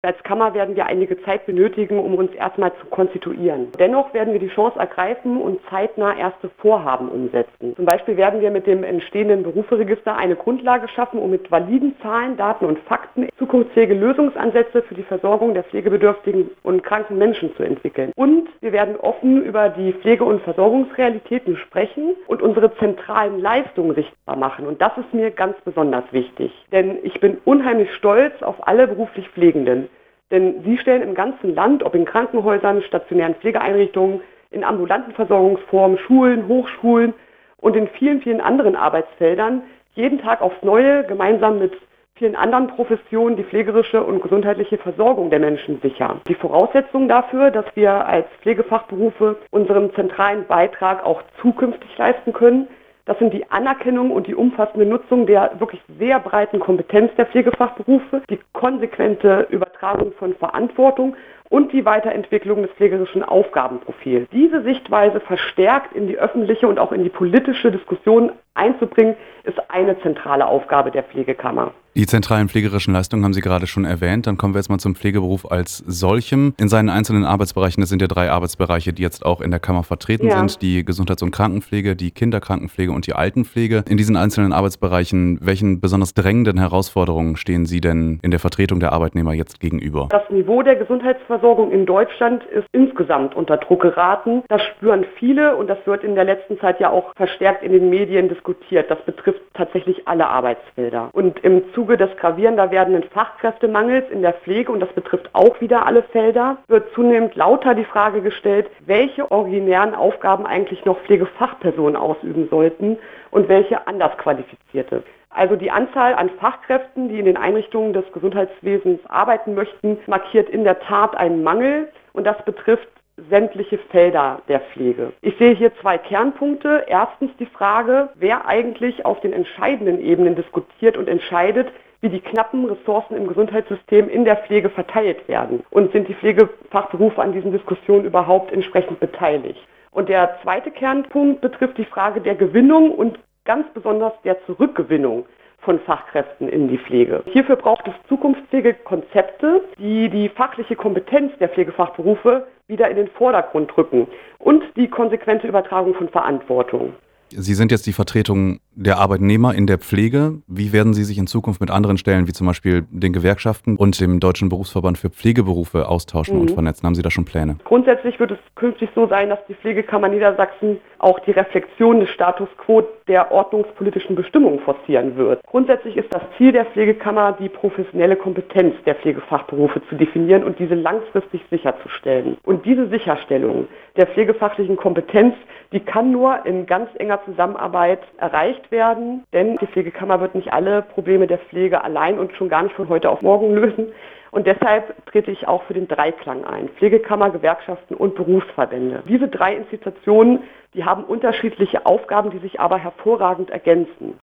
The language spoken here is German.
Als Kammer werden wir einige Zeit benötigen, um uns erstmal zu konstituieren. Dennoch werden wir die Chance ergreifen und zeitnah erste Vorhaben umsetzen. Zum Beispiel werden wir mit dem entstehenden Beruferegister eine Grundlage schaffen, um mit validen Zahlen, Daten und Fakten zukunftsfähige Lösungsansätze für die Versorgung der pflegebedürftigen und kranken Menschen zu entwickeln. Und wir werden offen über die Pflege- und Versorgungsrealitäten sprechen und unsere zentralen Leistungen sichtbar machen. Und das ist mir ganz besonders wichtig. Denn ich bin unheimlich stolz auf alle beruflich Pflegenden. Denn sie stellen im ganzen Land, ob in Krankenhäusern, stationären Pflegeeinrichtungen, in ambulanten Versorgungsformen, Schulen, Hochschulen und in vielen, vielen anderen Arbeitsfeldern jeden Tag aufs Neue gemeinsam mit vielen anderen Professionen die pflegerische und gesundheitliche Versorgung der Menschen sicher. Die Voraussetzung dafür, dass wir als Pflegefachberufe unseren zentralen Beitrag auch zukünftig leisten können, das sind die Anerkennung und die umfassende Nutzung der wirklich sehr breiten Kompetenz der Pflegefachberufe, die konsequente Übertragung von Verantwortung und die Weiterentwicklung des pflegerischen Aufgabenprofils. Diese Sichtweise verstärkt in die öffentliche und auch in die politische Diskussion einzubringen, ist eine zentrale Aufgabe der Pflegekammer. Die zentralen pflegerischen Leistungen haben Sie gerade schon erwähnt. Dann kommen wir jetzt mal zum Pflegeberuf als solchem. In seinen einzelnen Arbeitsbereichen, das sind ja 3 Arbeitsbereiche, die jetzt auch in der Kammer vertreten sind, die Gesundheits- und Krankenpflege, die Kinderkrankenpflege und die Altenpflege. In diesen einzelnen Arbeitsbereichen, welchen besonders drängenden Herausforderungen stehen Sie denn in der Vertretung der Arbeitnehmer jetzt gegenüber? Das Niveau der Gesundheitsversorgung in Deutschland ist insgesamt unter Druck geraten. Das spüren viele und das wird in der letzten Zeit ja auch verstärkt in den Medien diskutiert. Das betrifft tatsächlich alle Arbeitsfelder. Und im Zuge des gravierender werdenden Fachkräftemangels in der Pflege, und das betrifft auch wieder alle Felder, wird zunehmend lauter die Frage gestellt, welche originären Aufgaben eigentlich noch Pflegefachpersonen ausüben sollten und welche anders qualifizierte. Also die Anzahl an Fachkräften, die in den Einrichtungen des Gesundheitswesens arbeiten möchten, markiert in der Tat einen Mangel, und das betrifft sämtliche Felder der Pflege. Ich sehe hier 2 Kernpunkte. Erstens die Frage, wer eigentlich auf den entscheidenden Ebenen diskutiert und entscheidet, wie die knappen Ressourcen im Gesundheitssystem in der Pflege verteilt werden. Und sind die Pflegefachberufe an diesen Diskussionen überhaupt entsprechend beteiligt? Und der zweite Kernpunkt betrifft die Frage der Gewinnung und ganz besonders der Zurückgewinnung von Fachkräften in die Pflege. Hierfür braucht es zukunftsfähige Konzepte, die die fachliche Kompetenz der Pflegefachberufe wieder in den Vordergrund rücken und die konsequente Übertragung von Verantwortung. Sie sind jetzt die Vertretung der Arbeitnehmer in der Pflege. Wie werden Sie sich in Zukunft mit anderen Stellen, wie zum Beispiel den Gewerkschaften und dem Deutschen Berufsverband für Pflegeberufe, austauschen und vernetzen? Haben Sie da schon Pläne? Grundsätzlich wird es künftig so sein, dass die Pflegekammer Niedersachsen auch die Reflexion des Status quo der ordnungspolitischen Bestimmungen forcieren wird. Grundsätzlich ist das Ziel der Pflegekammer, die professionelle Kompetenz der Pflegefachberufe zu definieren und diese langfristig sicherzustellen. Und diese Sicherstellung der pflegefachlichen Kompetenz, die kann nur in ganz enger Zusammenarbeit erreicht werden, denn die Pflegekammer wird nicht alle Probleme der Pflege allein und schon gar nicht von heute auf morgen lösen. Und deshalb trete ich auch für den Dreiklang ein: Pflegekammer, Gewerkschaften und Berufsverbände. Diese 3 Institutionen, die haben unterschiedliche Aufgaben, die sich aber hervorragend ergänzen.